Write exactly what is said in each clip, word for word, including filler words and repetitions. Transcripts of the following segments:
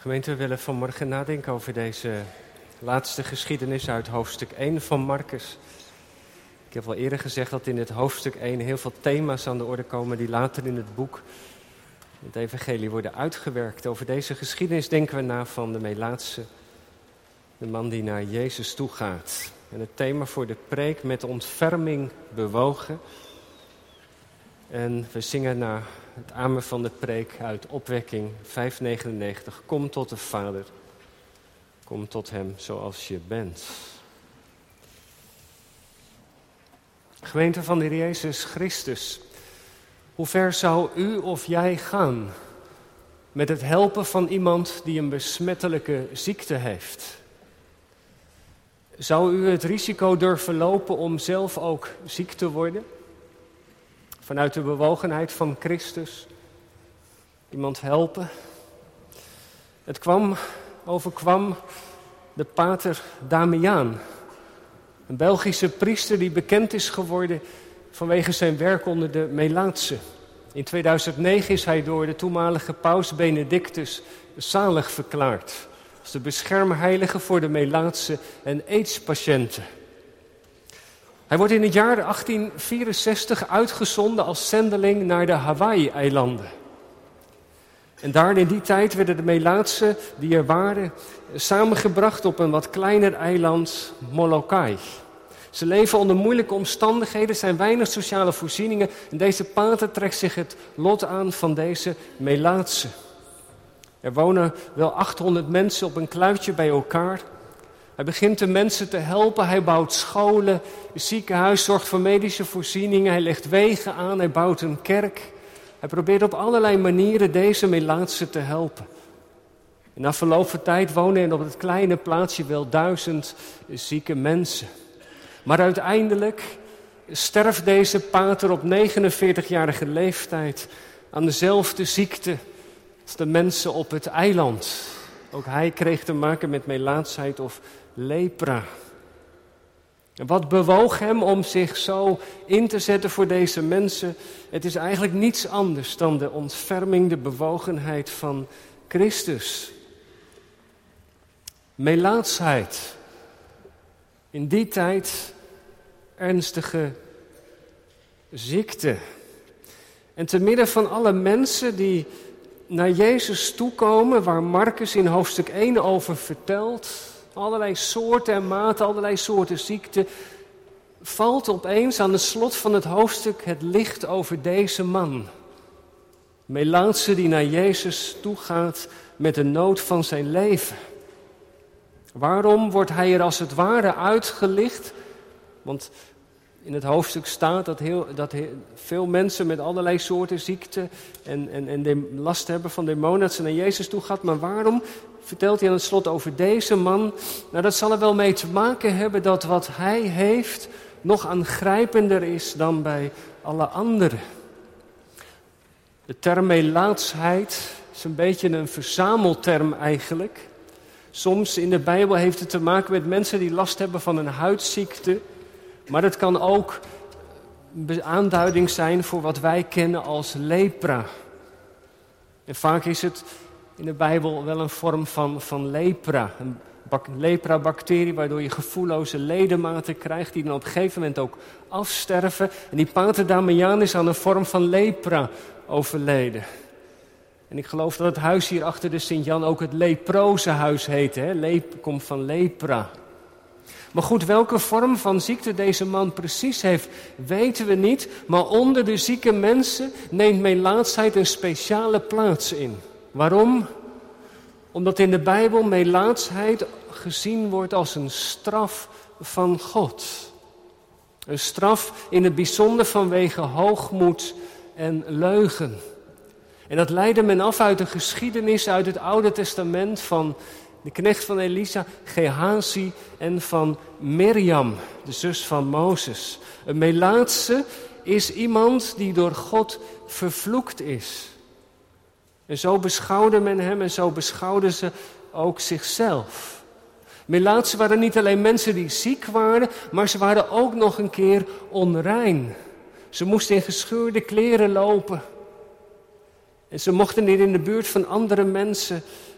Gemeente, we willen vanmorgen nadenken over deze laatste geschiedenis uit hoofdstuk één van Marcus. Ik heb al eerder gezegd dat in dit hoofdstuk één heel veel thema's aan de orde komen die later in het boek, het evangelie, worden uitgewerkt. Over deze geschiedenis denken we na van de Melaatse, de man die naar Jezus toe gaat. En het thema voor de preek: met ontferming bewogen. En we zingen naar het amen van de preek uit Opwekking vijfhonderdnegenennegentig. Kom tot de Vader, kom tot hem zoals je bent. Gemeente van de Heer Jezus Christus, hoe ver zou u of jij gaan met het helpen van iemand die een besmettelijke ziekte heeft? Zou u het risico durven lopen om zelf ook ziek te worden? Vanuit de bewogenheid van Christus iemand helpen. Het kwam, overkwam de pater Damiaan, een Belgische priester die bekend is geworden vanwege zijn werk onder de Melaatse. In tweeduizend negen is hij door de toenmalige paus Benedictus zalig verklaard als de beschermheilige voor de Melaatse en AIDS-patiënten. Hij wordt in het jaar achttien vierenzestig uitgezonden als zendeling naar de Hawaii-eilanden. En daar in die tijd werden de Melaatse die er waren samengebracht op een wat kleiner eiland, Molokai. Ze leven onder moeilijke omstandigheden, zijn weinig sociale voorzieningen en deze pater trekt zich het lot aan van deze Melaatse. Er wonen wel achthonderd mensen op een kluitje bij elkaar. Hij begint de mensen te helpen, hij bouwt scholen, een ziekenhuis, zorgt voor medische voorzieningen, hij legt wegen aan, hij bouwt een kerk. Hij probeert op allerlei manieren deze Melaatse te helpen. En na verloop van tijd wonen er op het kleine plaatsje wel duizend zieke mensen. Maar uiteindelijk sterft deze pater op negenenveertigjarige leeftijd aan dezelfde ziekte als de mensen op het eiland. Ook hij kreeg te maken met melaatsheid of lepra. En wat bewoog hem om zich zo in te zetten voor deze mensen? Het is eigenlijk niets anders dan de ontferming, de bewogenheid van Christus. Melaatsheid. In die tijd ernstige ziekte. En te midden van alle mensen die naar Jezus toekomen, waar Marcus in hoofdstuk één over vertelt, allerlei soorten en maten, allerlei soorten ziekte, valt opeens aan het slot van het hoofdstuk het licht over deze man. Melaatse die naar Jezus toegaat met de nood van zijn leven. Waarom wordt hij er als het ware uitgelicht? Want in het hoofdstuk staat dat, heel, dat heel, veel mensen met allerlei soorten ziekte en, en, en de last hebben van demonen, dat ze naar Jezus toe gaat. Maar waarom vertelt hij aan het slot over deze man? Nou, dat zal er wel mee te maken hebben dat wat hij heeft nog aangrijpender is dan bij alle anderen. De term melaatsheid is een beetje een verzamelterm eigenlijk. Soms in de Bijbel heeft het te maken met mensen die last hebben van een huidziekte. Maar het kan ook een aanduiding zijn voor wat wij kennen als lepra. En vaak is het in de Bijbel wel een vorm van, van lepra. Een bak, lepra-bacterie waardoor je gevoelloze ledematen krijgt die dan op een gegeven moment ook afsterven. En die pater Damiaan is aan een vorm van lepra overleden. En ik geloof dat het huis hier achter de Sint-Jan ook het leprozenhuis heet. Hè? Lep komt van lepra. Maar goed, welke vorm van ziekte deze man precies heeft, weten we niet. Maar onder de zieke mensen neemt melaatsheid een speciale plaats in. Waarom? Omdat in de Bijbel melaatsheid gezien wordt als een straf van God. Een straf in het bijzonder vanwege hoogmoed en leugen. En dat leidde men af uit de geschiedenis uit het Oude Testament van de knecht van Elisa, Gehazi, en van Mirjam, de zus van Mozes. Een melaatse is iemand die door God vervloekt is. En zo beschouwde men hem en zo beschouwden ze ook zichzelf. Melaatsen waren niet alleen mensen die ziek waren, maar ze waren ook nog een keer onrein. Ze moesten in gescheurde kleren lopen. En ze mochten niet in de buurt van andere mensen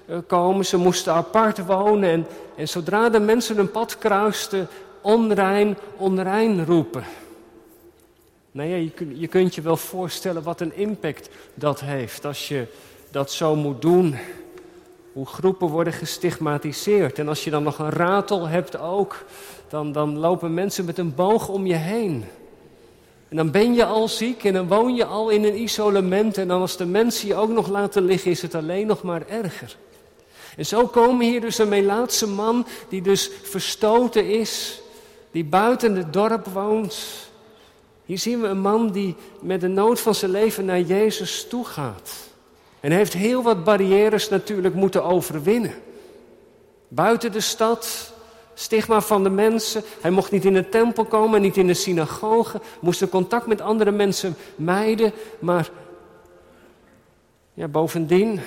komen. Ze moesten apart wonen. En, en zodra de mensen een pad kruisten, onrein, onrein roepen. Nou ja, je, kun, je kunt je wel voorstellen wat een impact dat heeft als je dat zo moet doen. Hoe groepen worden gestigmatiseerd. En als je dan nog een ratel hebt ook, dan, dan lopen mensen met een boog om je heen. En dan ben je al ziek en dan woon je al in een isolement. En dan als de mensen je ook nog laten liggen, is het alleen nog maar erger. En zo komen hier dus een Melaatse man die dus verstoten is, die buiten het dorp woont. Hier zien we een man die met de nood van zijn leven naar Jezus toe gaat. En hij heeft heel wat barrières natuurlijk moeten overwinnen. Buiten de stad, stigma van de mensen. Hij mocht niet in de tempel komen, niet in de synagoge. Moest de contact met andere mensen mijden. Maar ja, bovendien,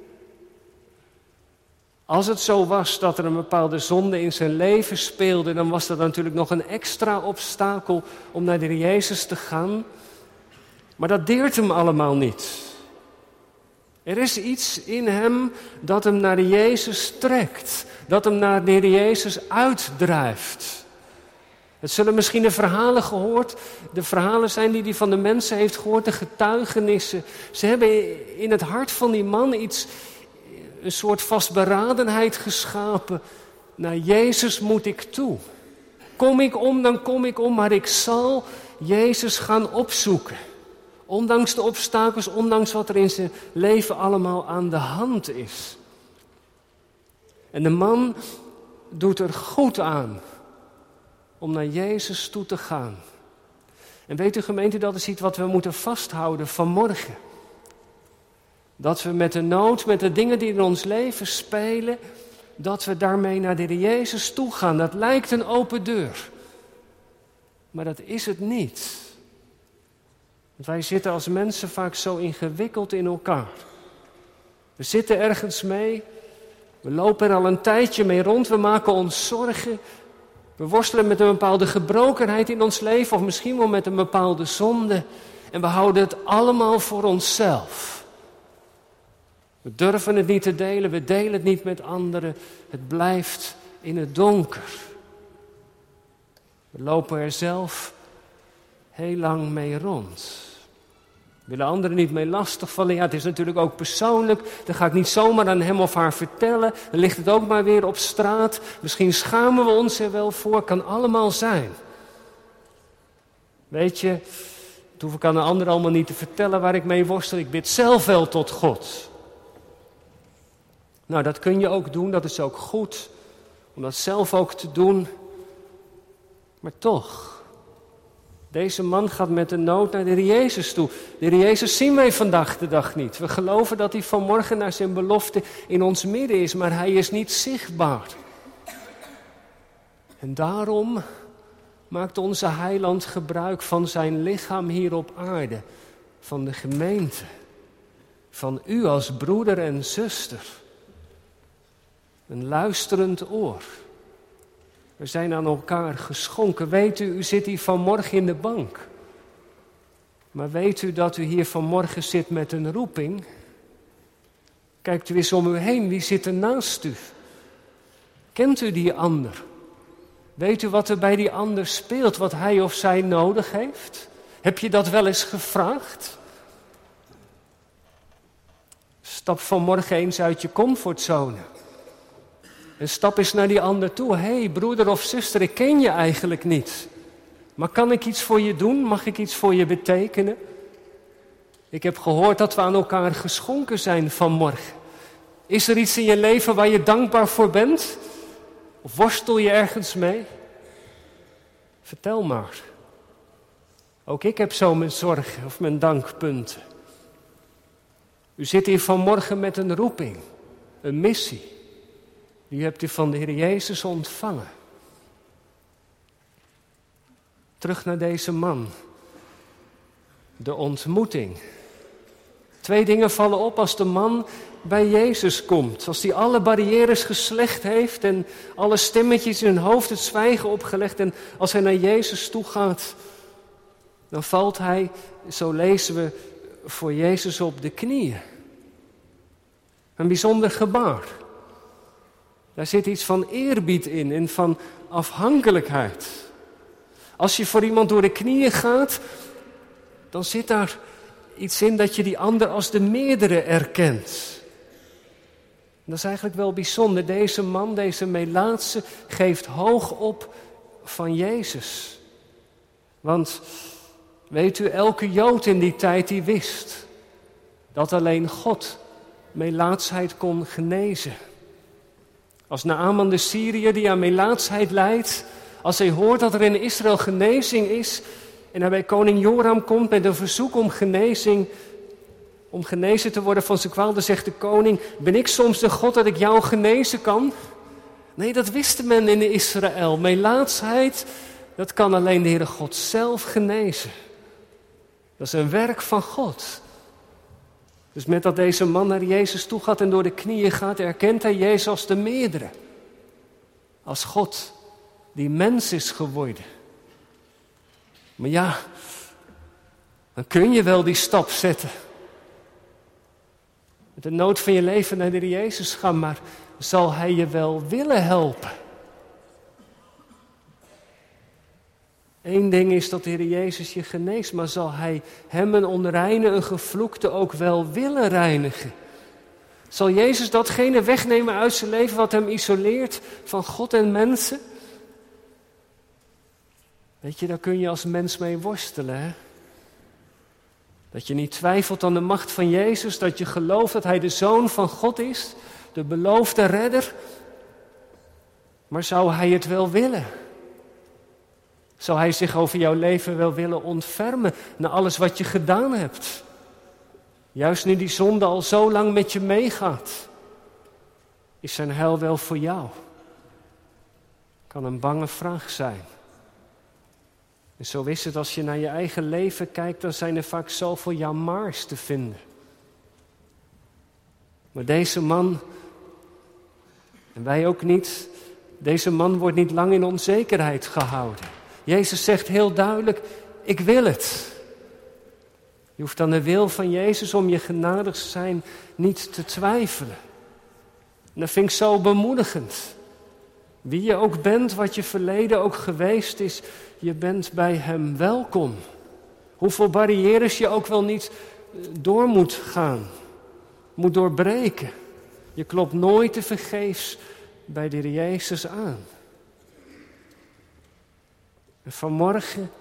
als het zo was dat er een bepaalde zonde in zijn leven speelde, dan was dat natuurlijk nog een extra obstakel om naar de Heer Jezus te gaan. Maar dat deert hem allemaal niet. Er is iets in hem dat hem naar de Jezus trekt. Dat hem naar de Heer Jezus uitdrijft. Het zullen misschien de verhalen gehoord, de verhalen zijn die hij van de mensen heeft gehoord, de getuigenissen. Ze hebben in het hart van die man iets, een soort vastberadenheid geschapen. Naar Jezus moet ik toe. Kom ik om, dan kom ik om, maar ik zal Jezus gaan opzoeken. Ondanks de obstakels, ondanks wat er in zijn leven allemaal aan de hand is. En de man doet er goed aan om naar Jezus toe te gaan. En weet u gemeente, dat is iets wat we moeten vasthouden vanmorgen. Dat we met de nood, met de dingen die in ons leven spelen, dat we daarmee naar de Heer Jezus toe gaan. Dat lijkt een open deur. Maar dat is het niet. Want wij zitten als mensen vaak zo ingewikkeld in elkaar. We zitten ergens mee. We lopen er al een tijdje mee rond. We maken ons zorgen. We worstelen met een bepaalde gebrokenheid in ons leven. Of misschien wel met een bepaalde zonde. En we houden het allemaal voor onszelf. We durven het niet te delen. We delen het niet met anderen. Het blijft in het donker. We lopen er zelf heel lang mee rond. We willen anderen niet mee lastigvallen. Ja, het is natuurlijk ook persoonlijk. Dan ga ik niet zomaar aan hem of haar vertellen. Dan ligt het ook maar weer op straat. Misschien schamen we ons er wel voor. Kan allemaal zijn. Weet je, het hoef ik aan de ander allemaal niet te vertellen waar ik mee worstel. Ik bid zelf wel tot God. Nou, dat kun je ook doen. Dat is ook goed. Om dat zelf ook te doen. Maar toch, deze man gaat met de nood naar de Heer Jezus toe. De Heer Jezus zien wij vandaag de dag niet. We geloven dat hij vanmorgen naar zijn belofte in ons midden is, maar hij is niet zichtbaar. En daarom maakt onze heiland gebruik van zijn lichaam hier op aarde. Van de gemeente. Van u als broeder en zuster. Een luisterend oor. We zijn aan elkaar geschonken. Weet u, u zit hier vanmorgen in de bank. Maar weet u dat u hier vanmorgen zit met een roeping? Kijkt u eens om u heen, wie zit er naast u? Kent u die ander? Weet u wat er bij die ander speelt, wat hij of zij nodig heeft? Heb je dat wel eens gevraagd? Stap vanmorgen eens uit je comfortzone. En stap eens naar die ander toe. Hé, hey, broeder of zuster, ik ken je eigenlijk niet. Maar kan ik iets voor je doen? Mag ik iets voor je betekenen? Ik heb gehoord dat we aan elkaar geschonken zijn vanmorgen. Is er iets in je leven waar je dankbaar voor bent? Of worstel je ergens mee? Vertel maar. Ook ik heb zo mijn zorgen of mijn dankpunten. U zit hier vanmorgen met een roeping, een missie. Die hebt u van de Heer Jezus ontvangen. Terug naar deze man. De ontmoeting. Twee dingen vallen op als de man bij Jezus komt. Als hij alle barrières geslecht heeft en alle stemmetjes in zijn hoofd het zwijgen opgelegd. En als hij naar Jezus toe gaat, dan valt hij, zo lezen we, voor Jezus op de knieën. Een bijzonder gebaar. Daar zit iets van eerbied in en van afhankelijkheid. Als je voor iemand door de knieën gaat, dan zit daar iets in dat je die ander als de meerdere erkent. Dat is eigenlijk wel bijzonder. Deze man, deze Melaatse, geeft hoog op van Jezus. Want, weet u, elke Jood in die tijd die wist dat alleen God melaatsheid kon genezen. Als Naaman de Syriër die aan melaatsheid lijdt, als hij hoort dat er in Israël genezing is en hij bij koning Joram komt met een verzoek om genezing, om genezen te worden van zijn kwaal, dan zegt de koning, ben ik soms de God dat ik jou genezen kan? Nee, dat wist men in Israël. Melaatsheid, dat kan alleen de Heere God zelf genezen. Dat is een werk van God. Dus met dat deze man naar Jezus toe gaat en door de knieën gaat, erkent hij Jezus als de meerdere. Als God die mens is geworden. Maar ja, dan kun je wel die stap zetten. Met de nood van je leven naar de Heer Jezus gaan, maar zal Hij je wel willen helpen? Eén ding is dat de Heer Jezus je geneest, maar zal Hij hem een onreine, een gevloekte ook wel willen reinigen? Zal Jezus datgene wegnemen uit zijn leven wat hem isoleert van God en mensen? Weet je, daar kun je als mens mee worstelen, hè? Dat je niet twijfelt aan de macht van Jezus, dat je gelooft dat Hij de Zoon van God is, de beloofde redder. Maar zou Hij het wel willen? Zou Hij zich over jouw leven wel willen ontfermen na alles wat je gedaan hebt? Juist nu die zonde al zo lang met je meegaat, is zijn heil wel voor jou? Kan een bange vraag zijn. En zo is het, als je naar je eigen leven kijkt, dan zijn er vaak zoveel ja-maars te vinden. Maar deze man, en wij ook niet, deze man wordt niet lang in onzekerheid gehouden. Jezus zegt heel duidelijk, ik wil het. Je hoeft aan de wil van Jezus om je genadig te zijn niet te twijfelen. En dat vind ik zo bemoedigend. Wie je ook bent, wat je verleden ook geweest is, je bent bij Hem welkom. Hoeveel barrières je ook wel niet door moet gaan, moet doorbreken. Je klopt nooit te vergeefs bij de Heer Jezus aan. En vanmorgen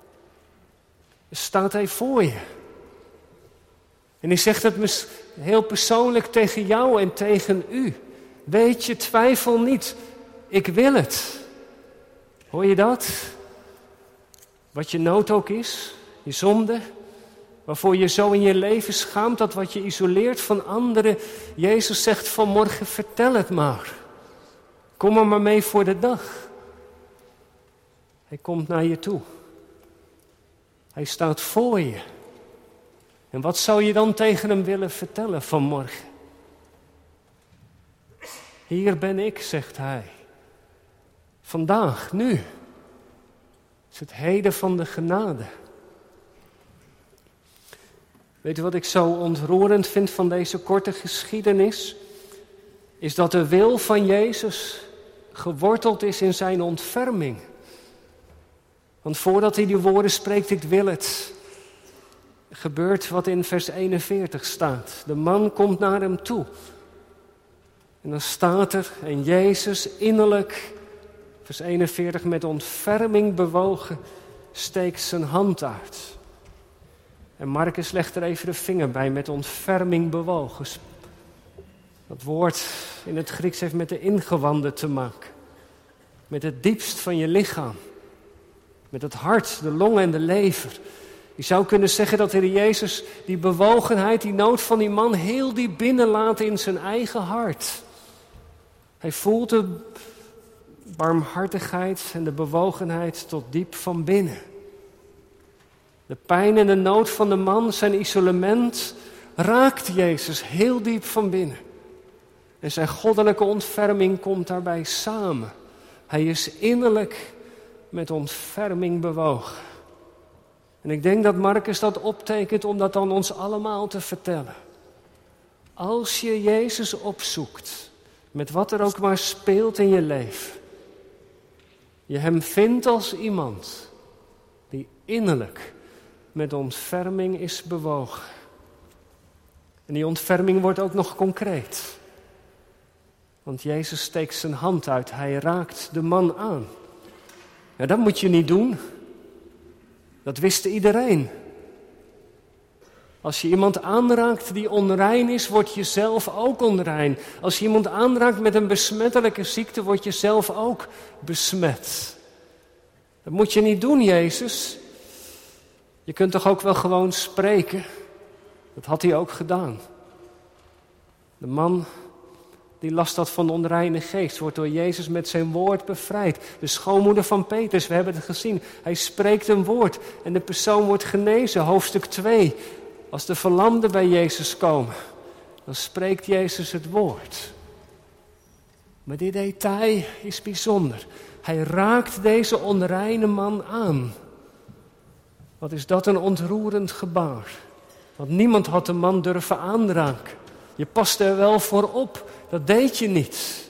staat Hij voor je. En Hij zegt het heel persoonlijk tegen jou en tegen u. Weet je, twijfel niet. Ik wil het. Hoor je dat? Wat je nood ook is, je zonde, waarvoor je zo in je leven schaamt, dat wat je isoleert van anderen. Jezus zegt vanmorgen, vertel het maar. Kom er maar mee voor de dag. Hij komt naar je toe. Hij staat voor je. En wat zou je dan tegen hem willen vertellen vanmorgen? Hier ben ik, zegt hij. Vandaag, nu. Het is het heden van de genade. Weet u wat ik zo ontroerend vind van deze korte geschiedenis? Is dat de wil van Jezus geworteld is in zijn ontferming. Want voordat hij die woorden spreekt, ik wil het, gebeurt wat in vers eenenveertig staat. De man komt naar hem toe. En dan staat er, en Jezus innerlijk, vers eenenveertig, met ontferming bewogen, steekt zijn hand uit. En Marcus legt er even de vinger bij, met ontferming bewogen. Dat woord in het Grieks heeft met de ingewanden te maken. Met het diepst van je lichaam. Met het hart, de longen en de lever. Je zou kunnen zeggen dat de Heer Jezus die bewogenheid, die nood van die man heel diep binnenlaat in zijn eigen hart. Hij voelt de barmhartigheid en de bewogenheid tot diep van binnen. De pijn en de nood van de man, zijn isolement, raakt Jezus heel diep van binnen. En zijn goddelijke ontferming komt daarbij samen. Hij is innerlijk met ontferming bewogen. En ik denk dat Marcus dat optekent om dat dan ons allemaal te vertellen. Als je Jezus opzoekt, met wat er ook maar speelt in je leven, je hem vindt als iemand die innerlijk met ontferming is bewogen. En die ontferming wordt ook nog concreet. Want Jezus steekt zijn hand uit, hij raakt de man aan. Ja, dat moet je niet doen. Dat wist iedereen. Als je iemand aanraakt die onrein is, word je zelf ook onrein. Als je iemand aanraakt met een besmettelijke ziekte, word je zelf ook besmet. Dat moet je niet doen, Jezus. Je kunt toch ook wel gewoon spreken? Dat had hij ook gedaan. De man die last had van de onreine geest, wordt door Jezus met zijn woord bevrijd. De schoonmoeder van Petrus, we hebben het gezien. Hij spreekt een woord en de persoon wordt genezen. Hoofdstuk twee. Als de verlamden bij Jezus komen, dan spreekt Jezus het woord. Maar dit detail is bijzonder. Hij raakt deze onreine man aan. Wat is dat een ontroerend gebaar. Want niemand had de man durven aanraken. Je paste er wel voor op. Dat deed je niet.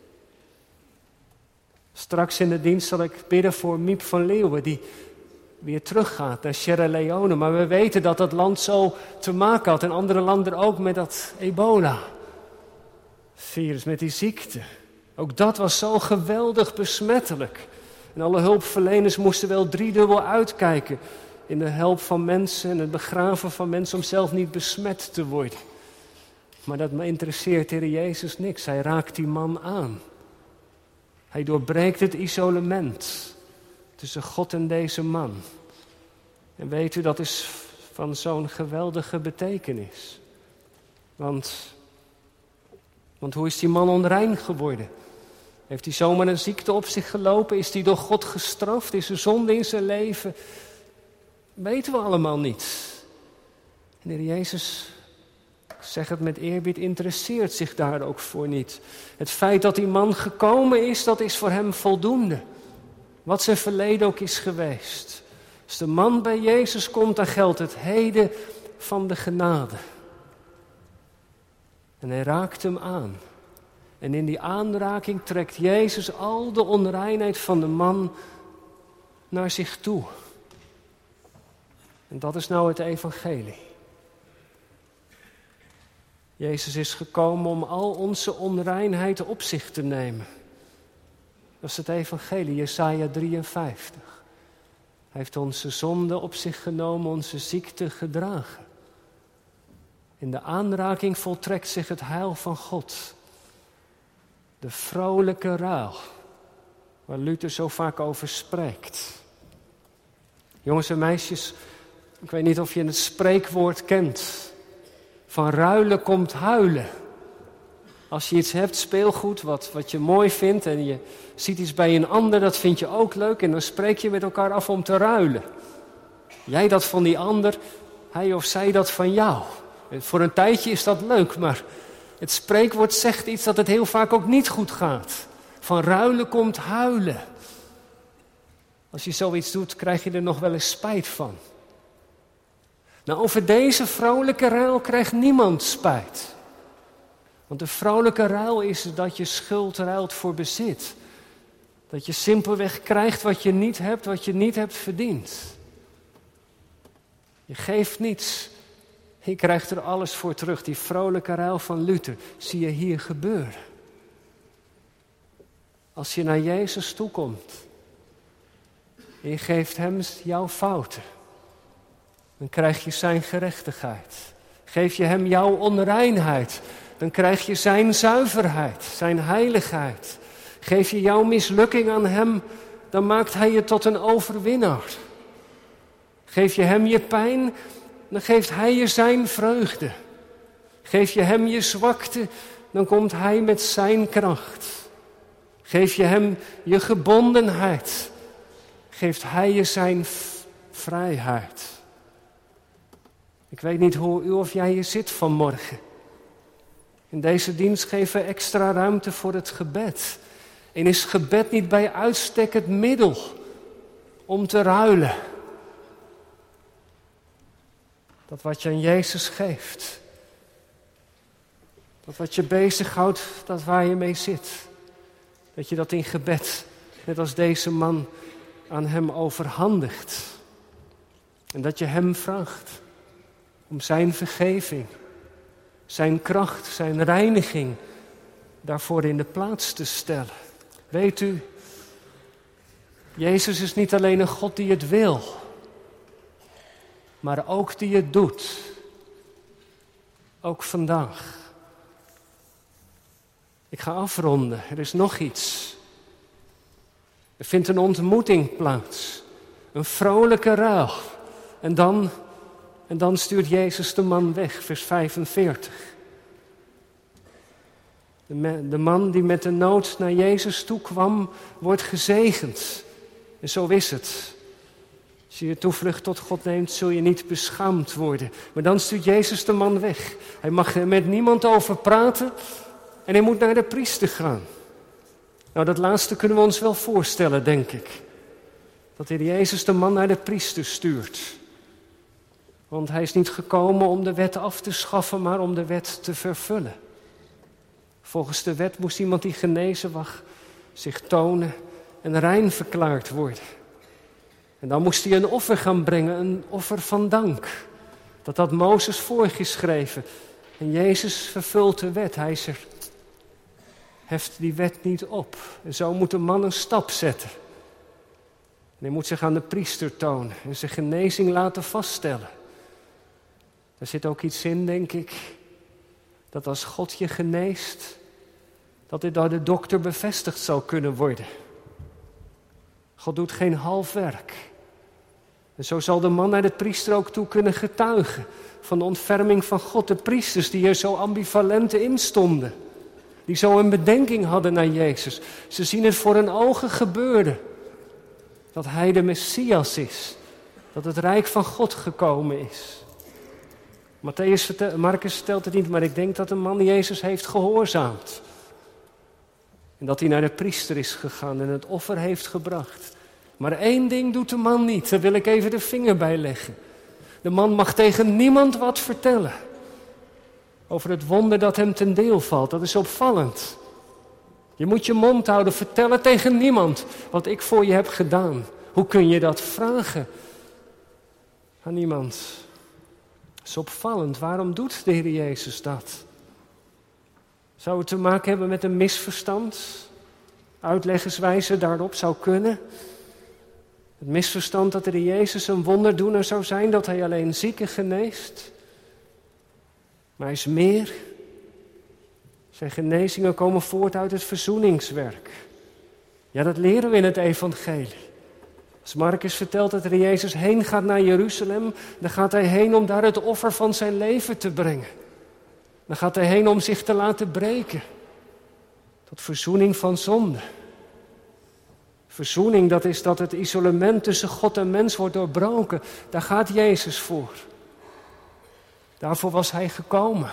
Straks in de dienst zal ik bidden voor Miep van Leeuwen, die weer teruggaat naar Sierra Leone. Maar we weten dat dat land zo te maken had. En andere landen ook met dat ebola-virus, met die ziekte. Ook dat was zo geweldig besmettelijk. En alle hulpverleners moesten wel driedubbel uitkijken in de help van mensen en het begraven van mensen om zelf niet besmet te worden. Maar dat interesseert Heer Jezus niks. Hij raakt die man aan. Hij doorbreekt het isolement tussen God en deze man. En weet u, dat is van zo'n geweldige betekenis. Want, want hoe is die man onrein geworden? Heeft hij zomaar een ziekte op zich gelopen? Is hij door God gestraft? Is er zonde in zijn leven? Weten we allemaal niet. En Heer Jezus, ik zeg het met eerbied, interesseert zich daar ook voor niet. Het feit dat die man gekomen is, dat is voor hem voldoende. Wat zijn verleden ook is geweest. Als de man bij Jezus komt, dan geldt het heden van de genade. En hij raakt hem aan. En in die aanraking trekt Jezus al de onreinheid van de man naar zich toe. En dat is nou het evangelie. Jezus is gekomen om al onze onreinheid op zich te nemen. Dat is het evangelie, Jesaja drieënvijftig. Hij heeft onze zonde op zich genomen, onze ziekte gedragen. In de aanraking voltrekt zich het heil van God. De vrolijke ruil, waar Luther zo vaak over spreekt. Jongens en meisjes, ik weet niet of je het spreekwoord kent. Van ruilen komt huilen. Als je iets hebt, speelgoed, wat, wat je mooi vindt en je ziet iets bij een ander, dat vind je ook leuk. En dan spreek je met elkaar af om te ruilen. Jij dat van die ander, hij of zij dat van jou. En voor een tijdje is dat leuk, maar het spreekwoord zegt iets dat het heel vaak ook niet goed gaat. Van ruilen komt huilen. Als je zoiets doet, krijg je er nog wel eens spijt van. Nou, over deze vrolijke ruil krijgt niemand spijt. Want de vrolijke ruil is dat je schuld ruilt voor bezit. Dat je simpelweg krijgt wat je niet hebt, wat je niet hebt verdiend. Je geeft niets. Je krijgt er alles voor terug. Die vrolijke ruil van Luther zie je hier gebeuren. Als je naar Jezus toekomt en je geeft hem jouw fouten, dan krijg je zijn gerechtigheid. Geef je hem jouw onreinheid, dan krijg je zijn zuiverheid, zijn heiligheid. Geef je jouw mislukking aan hem, dan maakt hij je tot een overwinnaar. Geef je hem je pijn, dan geeft hij je zijn vreugde. Geef je hem je zwakte, dan komt hij met zijn kracht. Geef je hem je gebondenheid, geeft hij je zijn v- vrijheid. Ik weet niet hoe u of jij hier zit vanmorgen. In deze dienst geven we extra ruimte voor het gebed. En is gebed niet bij uitstek het middel om te ruilen? Dat wat je aan Jezus geeft, Dat wat je bezighoudt, dat waar je mee zit. Dat je dat in gebed, net als deze man, aan hem overhandigt. En dat je hem vraagt om zijn vergeving, zijn kracht, zijn reiniging daarvoor in de plaats te stellen. Weet u, Jezus is niet alleen een God die het wil, maar ook die het doet. Ook vandaag. Ik ga afronden. Er is nog iets. Er vindt een ontmoeting plaats. Een vrolijke ruil. En dan, en dan stuurt Jezus de man weg, vers vijfenveertig. De, me, de man die met de nood naar Jezus toe kwam, wordt gezegend. En zo is het. Als je je toevlucht tot God neemt, zul je niet beschaamd worden. Maar dan stuurt Jezus de man weg. Hij mag er met niemand over praten en hij moet naar de priester gaan. Nou, dat laatste kunnen we ons wel voorstellen, denk ik. Dat de Heer Jezus de man naar de priester stuurt. Want hij is niet gekomen om de wet af te schaffen, maar om de wet te vervullen. Volgens de wet moest iemand die genezen was zich tonen en rein verklaard worden. En dan moest hij een offer gaan brengen, een offer van dank. Dat had Mozes voorgeschreven. En Jezus vervult de wet. Hij is er, heft die wet niet op. En zo moet de man een stap zetten. En hij moet zich aan de priester tonen en zijn genezing laten vaststellen. Er zit ook iets in, denk ik, dat als God je geneest, dat dit door de dokter bevestigd zal kunnen worden. God doet geen half werk. En zo zal de man naar de priester ook toe kunnen getuigen van de ontferming van God. De priesters die er zo ambivalent in stonden. Die zo een bedenking hadden naar Jezus. Ze zien het voor hun ogen gebeuren. Dat hij de Messias is. Dat het rijk van God gekomen is. Matthäus vertel, Marcus vertelt het niet, maar ik denk dat de man Jezus heeft gehoorzaamd. En dat hij naar de priester is gegaan en het offer heeft gebracht. Maar één ding doet de man niet, daar wil ik even de vinger bij leggen. De man mag tegen niemand wat vertellen. Over het wonder dat hem ten deel valt, dat is opvallend. Je moet je mond houden, vertellen tegen niemand wat ik voor je heb gedaan. Hoe kun je dat vragen aan iemand? Dat is opvallend, waarom doet de Heer Jezus dat? Zou het te maken hebben met een misverstand? Uitleggerswijze daarop zou kunnen. Het misverstand dat de Heer Jezus een wonderdoener zou zijn, dat hij alleen zieken geneest. Maar hij is meer. Zijn genezingen komen voort uit het verzoeningswerk. Ja, dat leren we in het evangelie. Als Marcus vertelt dat de Heer Jezus heen gaat naar Jeruzalem, dan gaat hij heen om daar het offer van zijn leven te brengen. Dan gaat hij heen om zich te laten breken. Tot verzoening van zonde. Verzoening, dat is dat het isolement tussen God en mens wordt doorbroken. Daar gaat Jezus voor. Daarvoor was hij gekomen.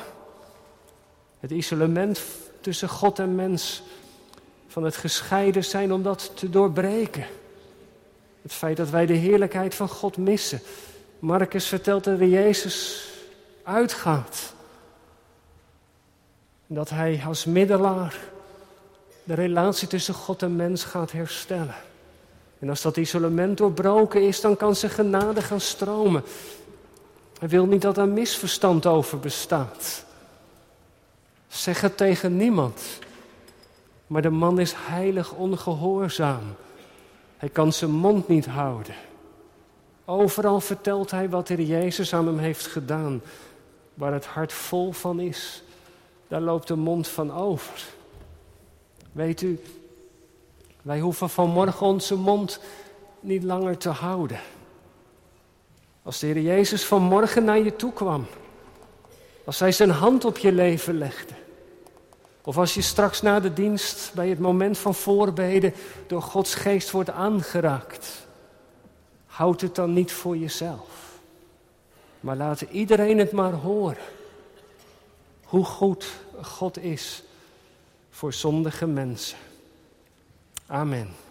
Het isolement tussen God en mens, van het gescheiden zijn om dat te doorbreken. Het feit dat wij de heerlijkheid van God missen. Marcus vertelt dat er Jezus uitgaat. Dat hij als middelaar de relatie tussen God en mens gaat herstellen. En als dat isolement doorbroken is, dan kan zijn genade gaan stromen. Hij wil niet dat er misverstand over bestaat. Zeg het tegen niemand. Maar de man is heilig ongehoorzaam. Hij kan zijn mond niet houden. Overal vertelt hij wat de Heer Jezus aan hem heeft gedaan. Waar het hart vol van is, daar loopt de mond van over. Weet u, wij hoeven vanmorgen onze mond niet langer te houden. Als de Heer Jezus vanmorgen naar je toe kwam, als hij zijn hand op je leven legde, of als je straks na de dienst bij het moment van voorbeden door Gods geest wordt aangeraakt, houd het dan niet voor jezelf. Maar laat iedereen het maar horen. Hoe goed God is voor zondige mensen. Amen.